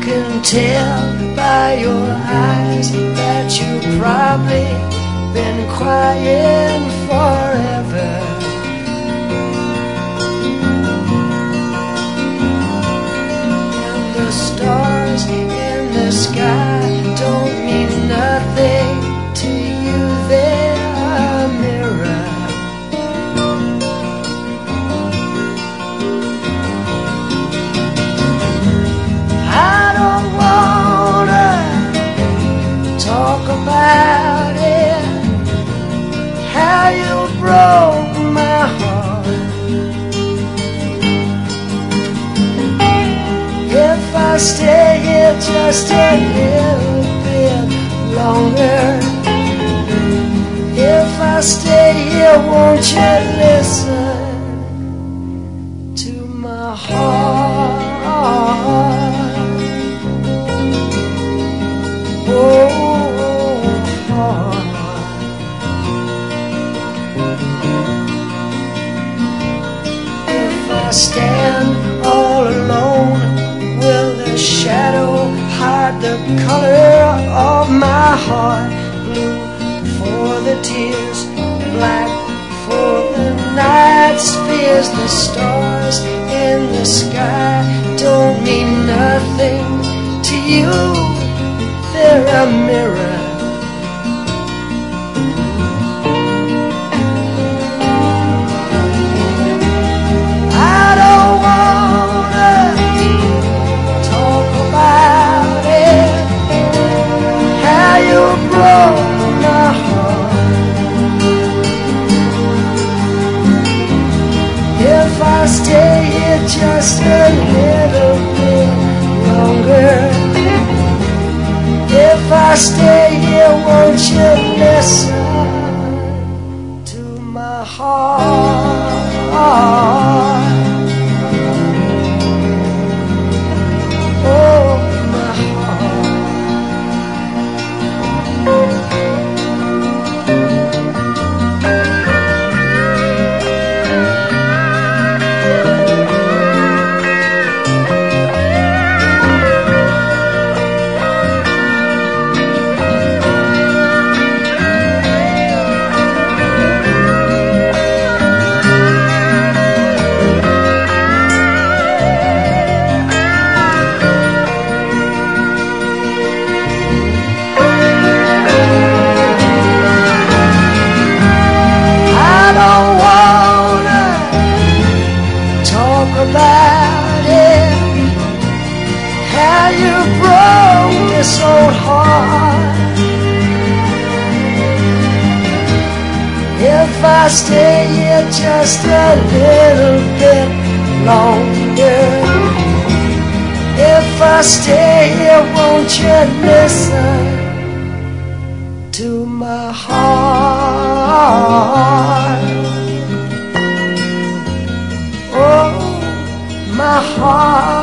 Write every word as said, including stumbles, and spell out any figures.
can tell by your eyes that you've probably been crying forever. And the stars in the sky don't mean nothing to you, they're a mirror. About it, how you broke my heart. If I stay here just a little bit longer, if I stay here, won't you listen to my heart? Oh, stand all alone, will the shadow hide the color of my heart? Blue for the tears, black for the night's fears. The stars in the sky don't mean nothing to you, they're a mirror. If I stay here just a little bit longer, if I stay here, won't you listen to my heart? Oh, my heart. About it, how you broke this old heart. If I stay here just a little bit longer, if I stay here, won't you listen to my heart? Oh, my heart.